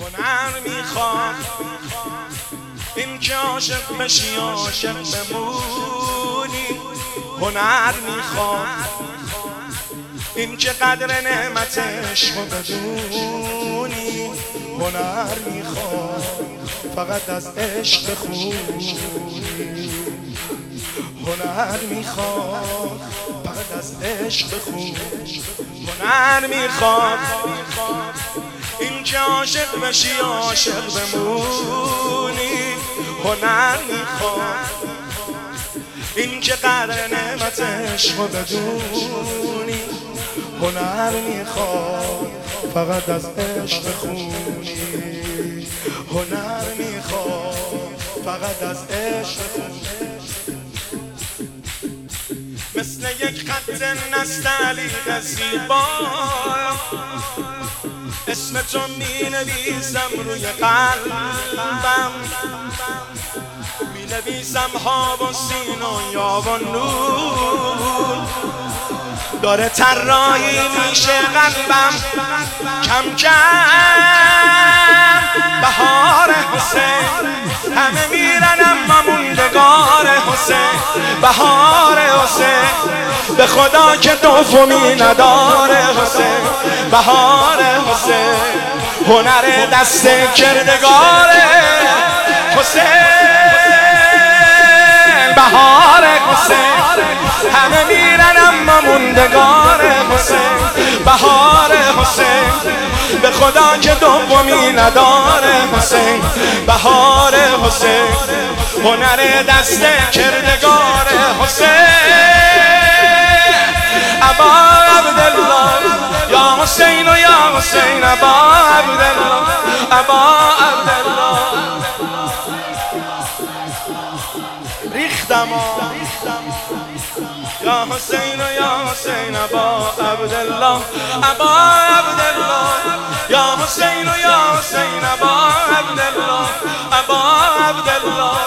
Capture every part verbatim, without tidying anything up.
هنر میخواد این که عاشق بشی عاشق بمونی، هنر میخواد این که قدر نعمت عشق رو بدونی، هنر میخواد فقط از عشق بخونی، هنر میخواد فقط از عشق بخونی، هنر میخواد این که عاشق بشی عاشق بمونی، هنر میخواد این که قدر نعمت عشق رو بدونی، هنر میخواد فقط از عشق بخونی، هنر میخواد فقط از عشق بخونی. مثل یک خط نستعلیق زیبا اسم تو می نویسم روی قلبم، می نویسم ها و سین و یا و نور، داره طراحی میشه قلبم کم کم. بهار حسین همه میرن اما موندگار حسین، بهار حسین به خدا که دومی نداره حسین، بهار حسین هنر دست کردگار حسین، بهار حسین همه میرن اما موندگار حسین، بهار حسین به خدا که دومی نداره حسین، بهار حسین هنر دست کردگار حسین. ابا عبدالله یا حسین و یا حسین، ابا عبدالله ابا عبدالله ریختم یا حسین و یا حسین، ابا عبدالله ابا عبدالله یا حسین و یا حسین، ابا عبدالله ابا عبدالله.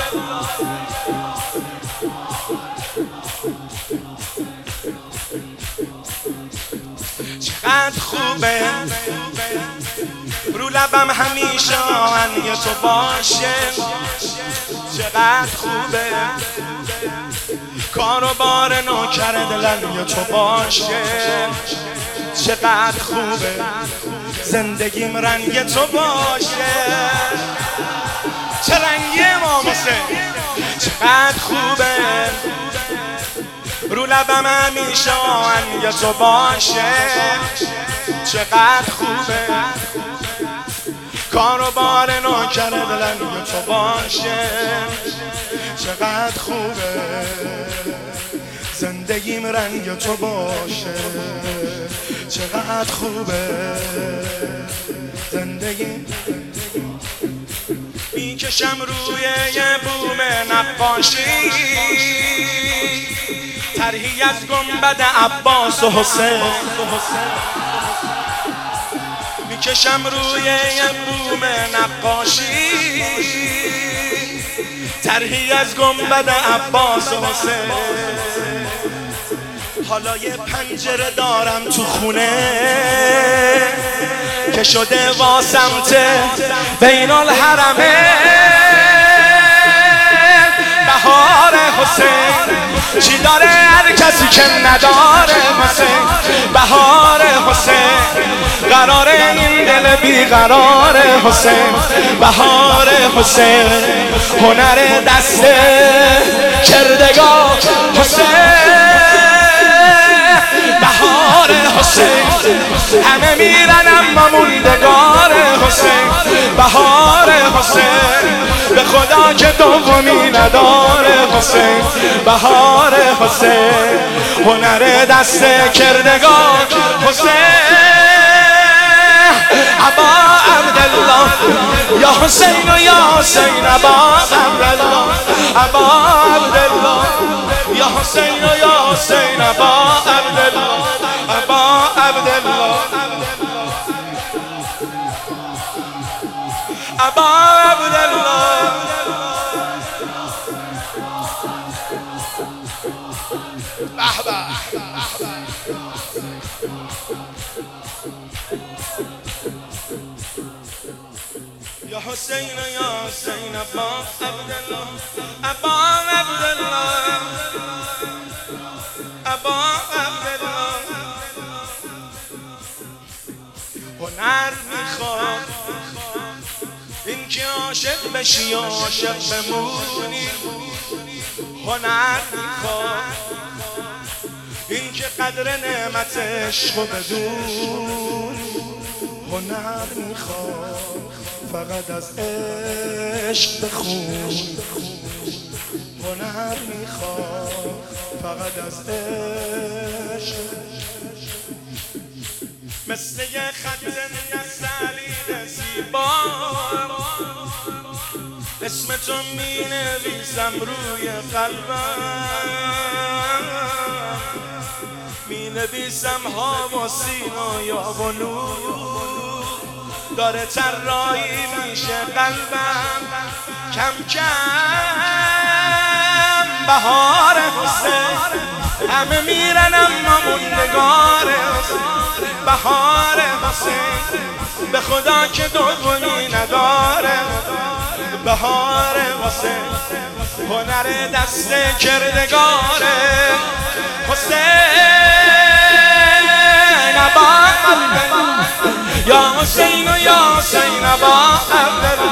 چقدر خوبه رو لبم همیشه آهنگ تو باشه، چقدر خوبه کار و بار نوکر دلم تو باشه، چقدر خوبه زندگیم رنگ تو باشه، چه رنگی امام حسین، چقدر خوبه رو لبم همیشه آهنگ تو باشه، چقدر خوبه کار و بار نوکر دلم تو باشه، چقدر خوبه زندگیم رنگ تو باشه، چقدر خوبه زندگیم. میکشم روی یه بوم نقاشی طرحی از گنبد عباس و حسین، میکشم روی یه بوم نقاشی طرحی از گنبد عباس و حسین. حالا یه پنجره دارم تو خونه که شده واسمت بین الحرمه، بهار حسین چی داره هر کسی که نداره حسین، بهار حسین قرار این دل بیقرار حسین، بهار حسین هنر دست کردگار حسین، بهار حسین همه میرن اما موندگار حسین، بهار حسین به خدا که دومی نداره حسین، بهار حسین هنر دست کردگار حسین. ابا عبدالله یا حسین و یا حسین، ابا عبدالله ابا عبدالله یا حسین و یا حسین، ابا عبدالله ابا عبدالله ابا عبدالله. به به یا حسین یا حسین ابا عبدالله ابا عبدالله ابا عبدالله هنر میخواد این که عاشق بشی عاشق بمونی هنر میخواد این که قدر نعمت عشق رو بدون هنر میخواد فقط از عشق بخون هنر میخواد فقط از عشق مثل یه خط میسلی زیبا اسم تو می نویسم روی قلبم می نویسم ها و سینا یا و نور داره طراحی میشه قلبم کم کم بهار حسین همه میرن اما موندگار حسین بهار حسین به خدا که دومی نداره بهار حسین هنر دست کردگاره حسین ابا عبدالله یا حسین و یا حسین ابا عبدالله